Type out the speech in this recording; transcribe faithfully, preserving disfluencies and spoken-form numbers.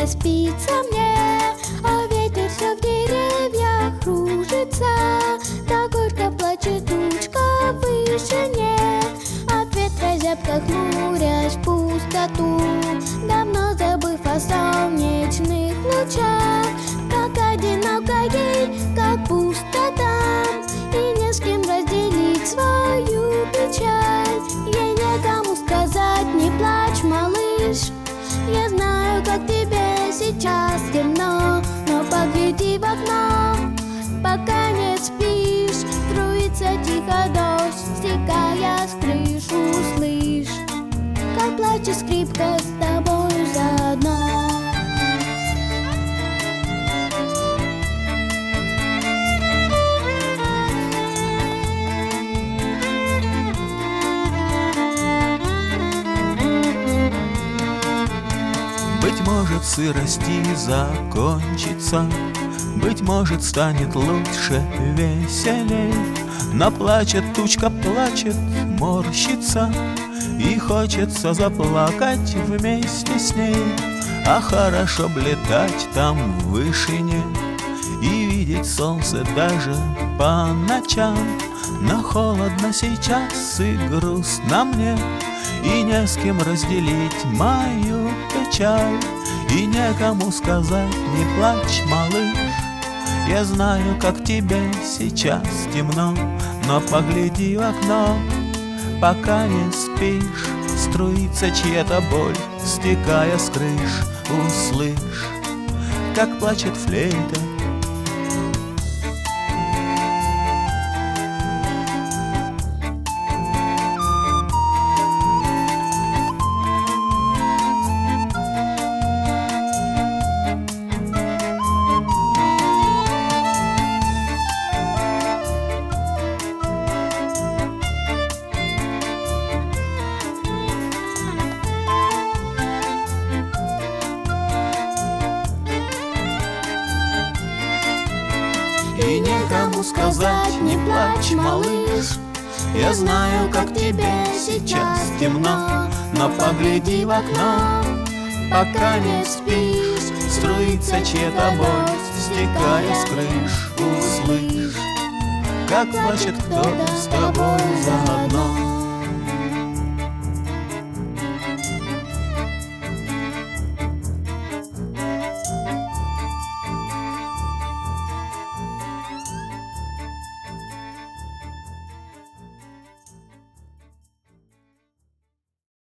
не спится мне, а ветер все в деревьях кружится. Да горько плачет тучка в вышине, от ветра зябко хмурясь в пустоту, давно забыв о солнечных лучах. Как одиноко ей, как пусто там, и не с кем разделить свою печаль. Ей некому сказать: не плачь, малыш, я знаю, как тебе сейчас темно. Но погляди в окно, пока не спишь, струится тихо дождь, стекая с крыш. Услышь, как плачет скрипка с тобой заодно. Быть может, сырости закончится, быть может, станет лучше, веселей. Но плачет тучка, плачет, морщится, и хочется заплакать вместе с ней. А хорошо б летать там в вышине и видеть солнце даже по ночам. Но холодно сейчас и грустно мне, и не с кем разделить мою печаль. И некому сказать: не плачь, малыш, я знаю, как тебе сейчас темно. Но погляди в окно, пока не спишь, струится чья-то боль, стекая с крыш. Услышь, как плачет флейта. И некому сказать: не плачь, малыш, я знаю, как тебе сейчас темно. Но погляди в окно, пока не спишь, струится чья-то боль, стекая с крыш. Услышь, как плачет кто-то с тобой заодно.